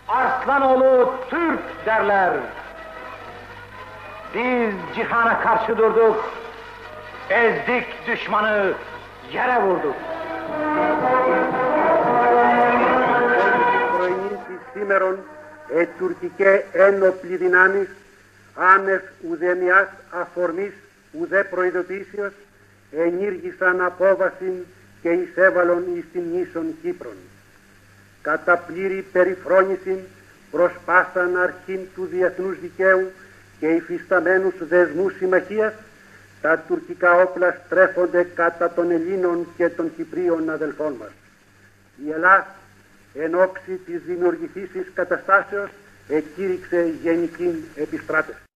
Arslanoğlu Türk derler. Biz cihana karşı durduk, ezdik düşmanı, yere vurduk. Σήμερον τουρκικέ ένοπλοι δυνάμεις άνευ ουδέμιας αφορμής ουδέ προειδοποιήσεως ενήργησαν απόβασιν και εισέβαλον εις την νήσον Κύπρον. Κατά πλήρη περιφρόνησιν προς πάσαν αρχήν του διεθνούς δικαίου και υφισταμένους δεσμούς συμμαχίας, τα τουρκικά όπλα στρέφονται κατά των Ελλήνων και των Κυπρίων αδελφών μας. Η Ελλάδα εν όψη της δημιουργηθήσης καταστάσεως εκήρυξε γενική επιστράτευση.